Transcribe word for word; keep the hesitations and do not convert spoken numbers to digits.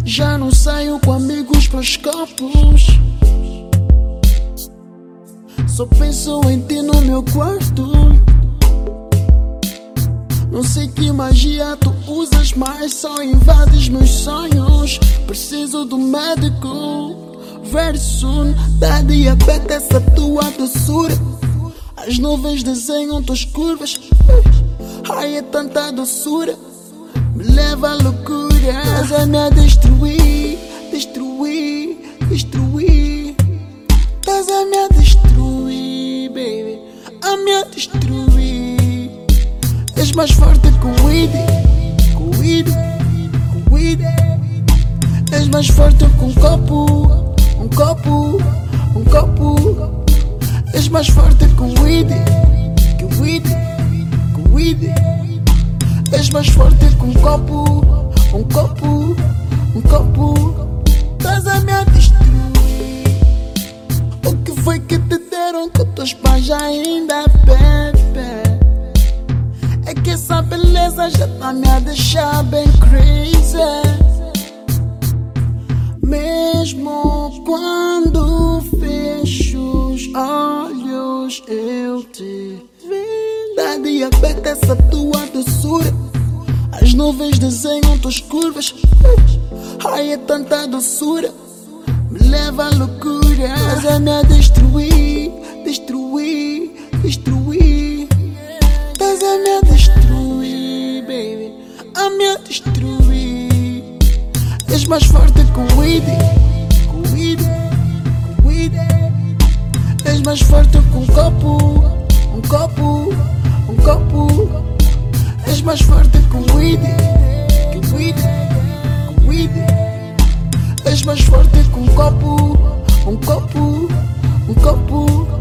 Já não saio com amigos pros copos. Só penso em ti no meu quarto. Não sei que magia tu usas, mas só invades meus sonhos. Preciso do médico very soon. Dá diabetes essa tua doçura. As nuvens desenham tuas curvas. Ai, é tanta doçura, me leva à loucura. Mas a me a destruir, destruir, destruir. Estás a me a destruir, baby, a me a destruir. És mais forte que o weed, com o weed, com o weed. És mais forte que um copo, um copo, um copo. És mais forte que o weed, que o weed, que o weed. És mais forte que um copo, um copo, um copo. Estás a me a destruir. O que foi que te deram que teus pais ainda bebem? É que essa beleza já tá me a deixar bem crazy. Mesmo quando fecho os olhos eu te vi. Dá diabetes essa tua doçura. As nuvens desenham tuas curvas. Ai, é tanta doçura, me leva à loucura. Mas a me a destruir, destruir, destruir. Estás a me a destruir, baby, a me a destruir. És mais forte que o weed, com o weed, com o weed. És mais forte que um copo, um copo, um copo. És mais forte que o weed, que o weed, que o weed. És mais forte que um copo, um copo, um copo.